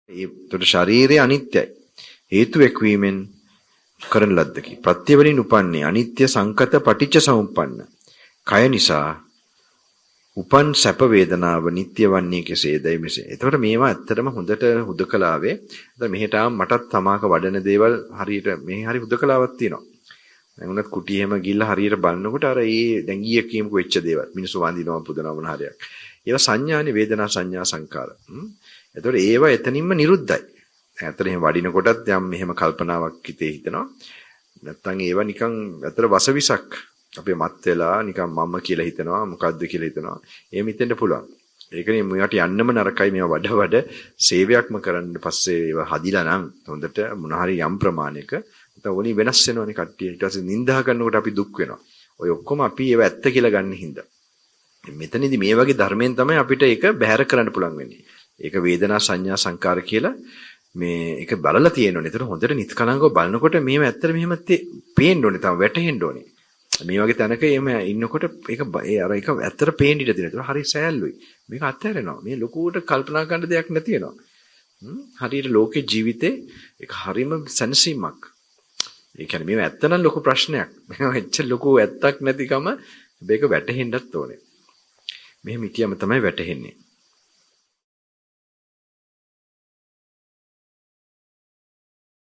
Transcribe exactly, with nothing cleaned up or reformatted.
ඒතර ශරීරය අනිත්‍යයි. හේතු එක්වීමෙන් කරන ලද්දකි. ප්‍රත්‍ය වලින් උපන්නේ අනිත්‍ය සංකත පටිච්ච සමුප්පන්න. කය නිසා උපන් සැප වේදනාව නිට්ටය වන්නේ කෙසේදයි මෙසේ. එතකොට මේවා ඇත්තටම හොඳට හුදකලාවේ. දැන් මෙහෙට ආවම මටත් තමාක වඩන දේවල් හරියට මේ හරි හුදකලාවක් තියෙනවා. දැන් උනත් කුටි එහෙම ගිල්ලා හරියට බලනකොට අර ඒ දැන් ඊයේ කියමුකෝ වෙච්ච දේවල්. මිනිස්සු වඳිනවා පුදනවා මොන හරියක්. ඒවා සංඥානේ වේදනා සංඥා සංකාර. එතකොට ඒවා එතනින්ම නිරුද්ධයි. ඇත්තට එහෙම වඩිනකොටත් යම් මෙහෙම කල්පනාවක් හිතේ හිතනවා. නැත්තම් ඒවා නිකන් ඇත්තට වසවිසක්. අපේ මත් වෙලා නිකන් මම කියලා හිතනවා මොකද්ද කියලා හිතනවා. එහෙම හිතෙන්න පුළුවන්. ඒකනේ මෙයාට යන්නම නරකයි මේවා වඩ වඩ සේවයක්ම කරන්න පස්සේ ඒවා හදිලා නම් හොඳට මොන හරි යම් ප්‍රමාණයක නැත්නම් ඕනි වෙනස් වෙනවනේ කට්ටිය. ඊට පස්සේ නිඳා කරනකොට අපි දුක් වෙනවා. ඔය ඔක්කොම අපි ඒව ඇත්ත කියලා ගන්න හින්දා. මෙතනදී මේ වගේ ධර්මයෙන් තමයි අපිට ඒක බැහැර කරන්න පුළුවන් වෙන්නේ. ඒක වේදනා සංඥා සංකාර කියලා මේ ඒක බලලා තියෙනෝනේ. ඒතර හොඳට නිත්කලංගව බලනකොට මේව ඇත්තට මෙහෙම පේන්න ඕනේ. තම වැටහෙන්න ඕනේ. මේ වගේ තැනක එහෙම ඉන්නකොට ඒක ඒ අර ඒක ඇත්තට පේන්න ඉඩ දෙනවා. ඒක හරි සෑල්ලුයි. මේක අත්හැරෙනවා. මේ ලොකුවට කල්පනා කරන්න දෙයක් නැති වෙනවා. හරියට ලෝකේ ජීවිතේ ඒක හරිම සැනසීමක්. ඒ කියන්නේ මේව ඇත්ත නම් ලොකු ප්‍රශ්නයක්. මේව එච්චර ලොකු ඇත්තක් නැතිකම මේක වැටහෙන්නත් ඕනේ. මෙහෙම හිටියම තමයි වැටහෙන්නේ.